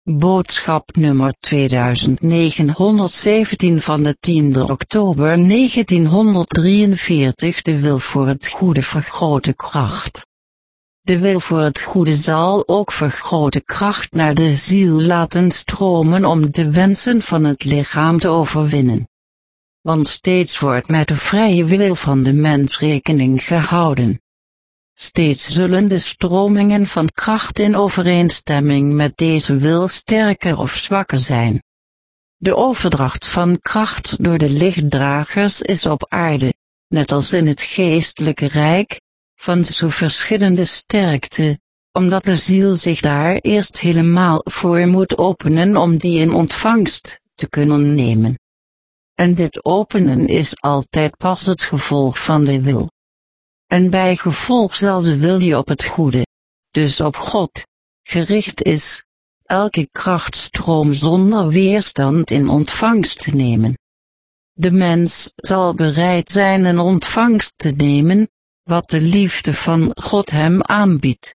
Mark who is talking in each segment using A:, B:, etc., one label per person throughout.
A: Boodschap nummer 2917 van de 10e oktober 1943. De wil voor het goede vergroot de kracht. De wil voor het goede zal ook vergrote kracht naar de ziel laten stromen om de wensen van het lichaam te overwinnen. Want steeds wordt met de vrije wil van de mens rekening gehouden. Steeds zullen de stromingen van kracht in overeenstemming met deze wil sterker of zwakker zijn. De overdracht van kracht door de lichtdragers is op aarde, net als in het geestelijke rijk, van zo verschillende sterkte, omdat de ziel zich daar eerst helemaal voor moet openen om die in ontvangst te kunnen nemen. En dit openen is altijd pas het gevolg van de wil. En bij gevolg zal de wil die op het goede, dus op God, gericht is, elke krachtstroom zonder weerstand in ontvangst te nemen. De mens zal bereid zijn in ontvangst te nemen, wat de liefde van God hem aanbiedt.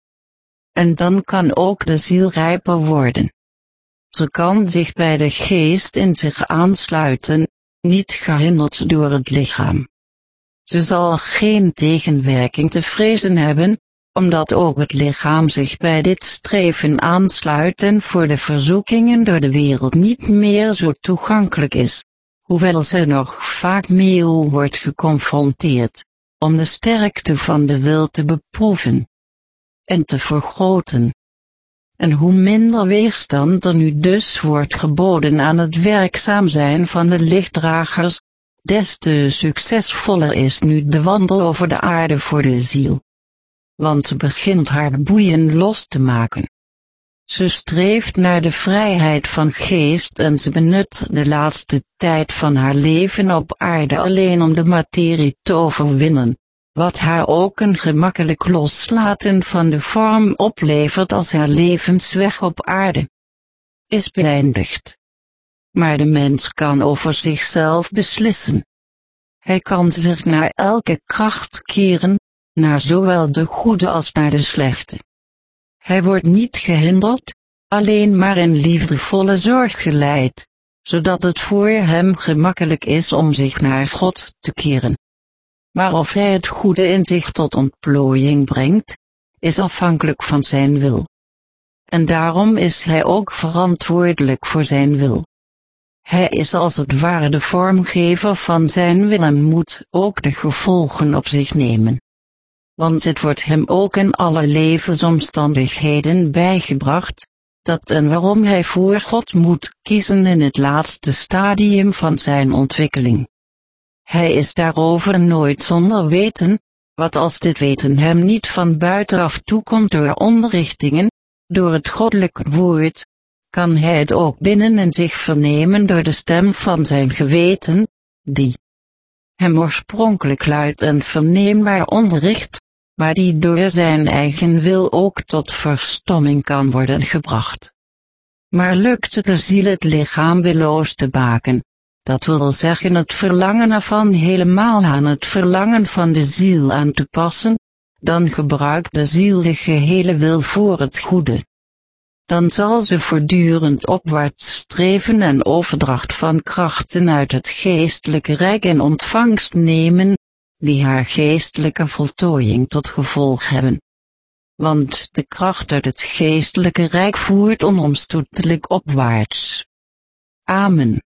A: En dan kan ook de ziel rijper worden. Ze kan zich bij de geest in zich aansluiten, niet gehinderd door het lichaam. Ze zal geen tegenwerking te vrezen hebben, omdat ook het lichaam zich bij dit streven aansluit en voor de verzoekingen door de wereld niet meer zo toegankelijk is, hoewel ze nog vaak mee wordt geconfronteerd, om de sterkte van de wil te beproeven en te vergroten. En hoe minder weerstand er nu dus wordt geboden aan het werkzaam zijn van de lichtdragers, des te succesvoller is nu de wandel over de aarde voor de ziel. Want ze begint haar boeien los te maken. Ze streeft naar de vrijheid van geest en ze benut de laatste tijd van haar leven op aarde alleen om de materie te overwinnen, wat haar ook een gemakkelijk loslaten van de vorm oplevert als haar levensweg op aarde is beëindigd. Maar de mens kan over zichzelf beslissen. Hij kan zich naar elke kracht keren, naar zowel de goede als naar de slechte. Hij wordt niet gehinderd, alleen maar in liefdevolle zorg geleid, zodat het voor hem gemakkelijk is om zich naar God te keren. Maar of hij het goede in zich tot ontplooiing brengt, is afhankelijk van zijn wil. En daarom is hij ook verantwoordelijk voor zijn wil. Hij is als het ware de vormgever van zijn wil en moet ook de gevolgen op zich nemen. Want het wordt hem ook in alle levensomstandigheden bijgebracht, dat en waarom hij voor God moet kiezen in het laatste stadium van zijn ontwikkeling. Hij is daarover nooit zonder weten, wat als dit weten hem niet van buitenaf toekomt door onderrichtingen, door het goddelijke woord, kan hij het ook binnen in zich vernemen door de stem van zijn geweten, die hem oorspronkelijk luid en verneembaar onderricht, maar die door zijn eigen wil ook tot verstomming kan worden gebracht. Maar lukt het de ziel het lichaam willoos te maken, dat wil zeggen het verlangen ervan helemaal aan het verlangen van de ziel aan te passen, dan gebruikt de ziel de gehele wil voor het goede. Dan zal ze voortdurend opwaarts streven en overdracht van krachten uit het geestelijke rijk in ontvangst nemen, die haar geestelijke voltooiing tot gevolg hebben. Want de kracht uit het geestelijke rijk voert onomstootelijk opwaarts. Amen.